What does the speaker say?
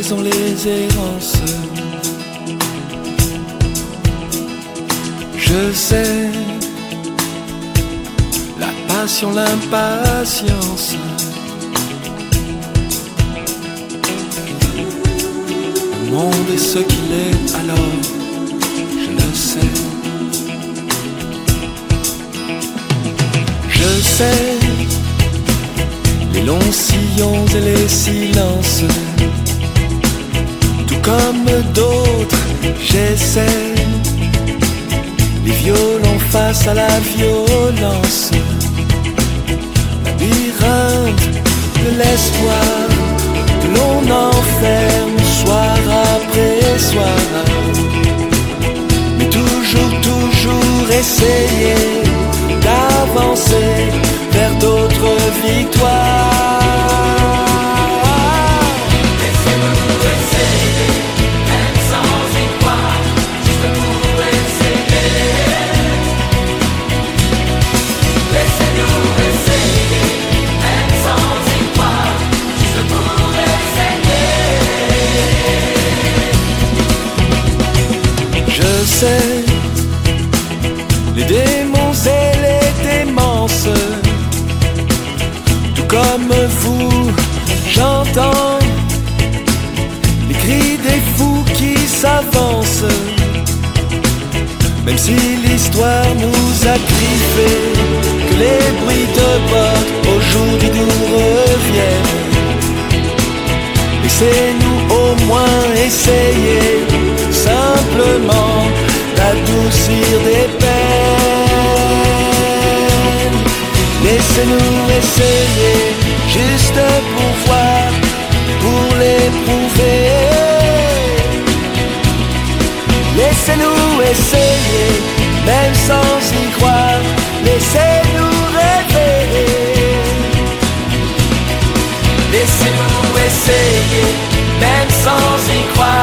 saisons, les errances. Je sais, la passion, l'impatience. Le monde est ce qu'il est, alors je le sais. Je sais, les longs sillons et les silences. Tout comme d'autres, j'essaie. Les violons face à la violence. Labyrinthe de l'espoir que l'on enferme soir après soir. Mais toujours, toujours essayer d'avancer vers d'autres victoires. Laissez-nous essayer, même sans y croire, juste pour essayer. Laissez-nous essayer, même sans y croire, juste pour essayer. Je sais, les démons et les démences. Tout comme vous, j'entends les cris des fous qui s'avancent. Même si l'histoire nous a griffés, que les bruits de bottes aujourd'hui nous reviennent. Laissez-nous au moins essayer simplement d'adoucir des peines. Laissez-nous essayer juste pour voir, pour l'éprouver. Laissez-nous essayer, même sans y croire. Laissez-nous rêver. Laissez-nous essayer, même sans y croire.